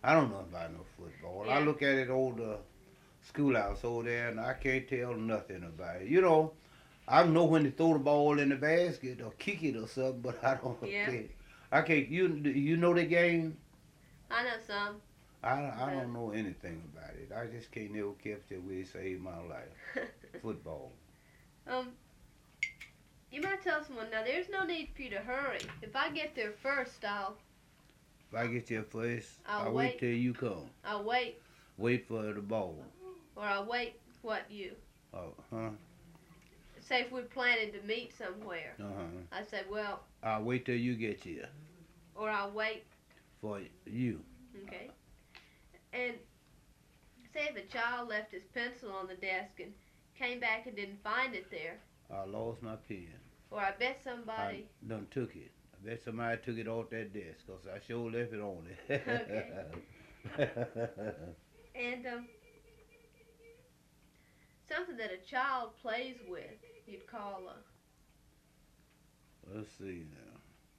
I don't know about no football. I Yeah. look at it over the schoolhouse over there, and I can't tell nothing about it. You know, I know when to throw the ball in the basket or kick it or something, but I don't Yeah. can't. I can't. You know the game? I know some I about don't know anything about it. I just can't never kept it where it saved my life. it. Football. um, you might tell someone now. There's no need for you to hurry. If I get there first, If I get there first, I I'll wait wait. till you come. I'll wait, Wait for the ball. or I'll wait. What you Oh, huh? say if we're planning to meet somewhere? Uh huh. I say, well, I'll wait till you get here or I'll wait. for you. Okay. And say if a child left his pencil on the desk and came back and didn't find it there, I lost my pen. or I bet I somebody. done took it. I bet somebody took it off that desk 'cause I sure left it on Okay. it. And something that a child plays with, you'd call a. Let's see now.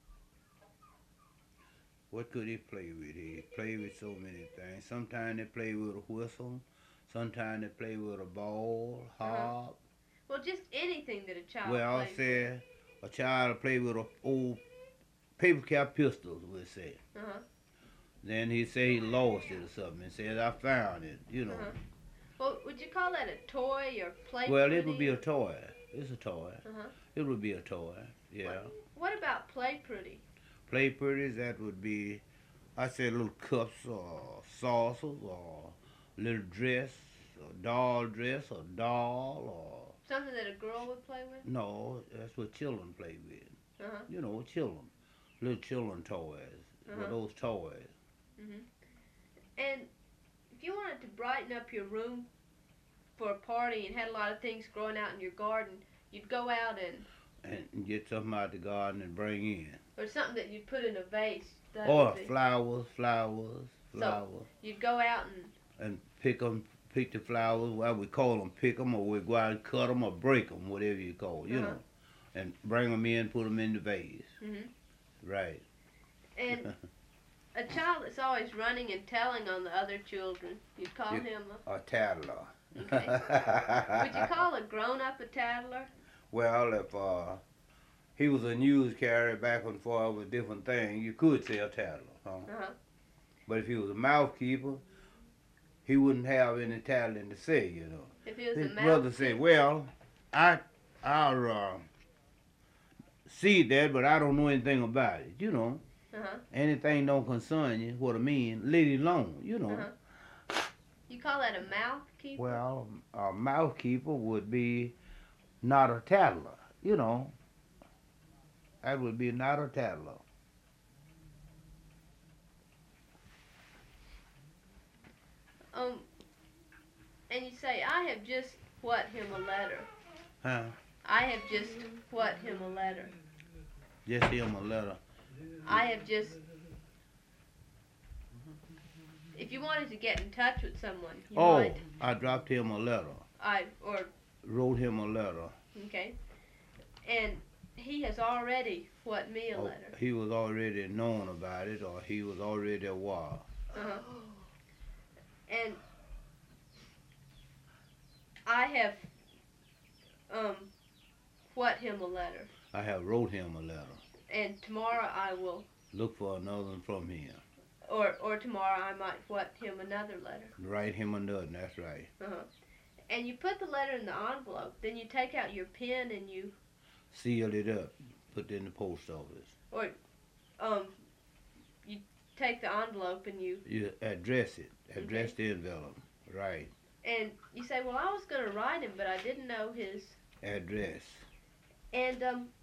What could he play with? He play with so many things. Sometimes they play with a whistle. Sometimes they play with a ball, Uh-huh. harp. Well, just anything that a child Well, I plays with. said a child play with a old paper cap pistols, we'll say. Uh-huh. Then he say he lost it or something and said I found it, you know. Uh-huh. Well, would you call that a toy or play Well, it would pretty? be a toy. It's a toy. Uh-huh. It would be a toy. Yeah. What about play pretty? Play pretties, that would be, I said little cups or saucers or little dress, or doll dress or doll or, Something that a girl would play with? no, that's what children play with. Uh-huh. You know, children. Little children toys. Well, Uh-huh. those toys. Mhm. And if you wanted to brighten up your room for a party and had a lot of things growing out in your garden, you'd go out and And get something out the garden and bring in. or something that you'd put in a vase. That Or would be. flowers, flowers, So flowers. you'd go out and And pick the flowers. Well, we call them pick them, or we go out and cut them or break them, whatever you call, you uh-huh. know. And bring them in, put them in the vase. Mhm. Right. And a child that's always running and telling on the other children, you'd call You- him A tattler. Okay. Would you call a grown up a tattler? Well, if he was a news carrier back and forth with different things, you could say a tattler, huh? Uh-huh. But if he was a mouthkeeper, he wouldn't have any tattling to say, you know. If he was His a brother mouth. said, "Well, I'll see that, but I don't know anything about it. You know, Uh-huh. anything don't concern you. What I mean, let it alone. You know." Uh-huh. You call that a mouth keeper? Well, a mouthkeeper would be not a tattler. You know, that would be not a tattler. Um, and you say, I have just what him a letter. Huh? I have just what him a letter. Just him a letter. I have just. If you wanted to get in touch with someone, you Oh, might. I dropped him a letter. Or Wrote him a letter. okay, and he has already what me a Oh, letter. he was already known about it, or he was already aware. Uh-huh. And I have what him a letter, I have wrote him a letter. and tomorrow I will, Look for another one from him. or tomorrow I might what him another letter. Write him another. That's right. Uh-huh. And you put the letter in the envelope. Then you take out your pen and you Seal it up. Put it in the post office. um you take the envelope and You address it. Address Okay. the envelope. Right. you say, well, I was gonna write him, but I didn't know his. Address. And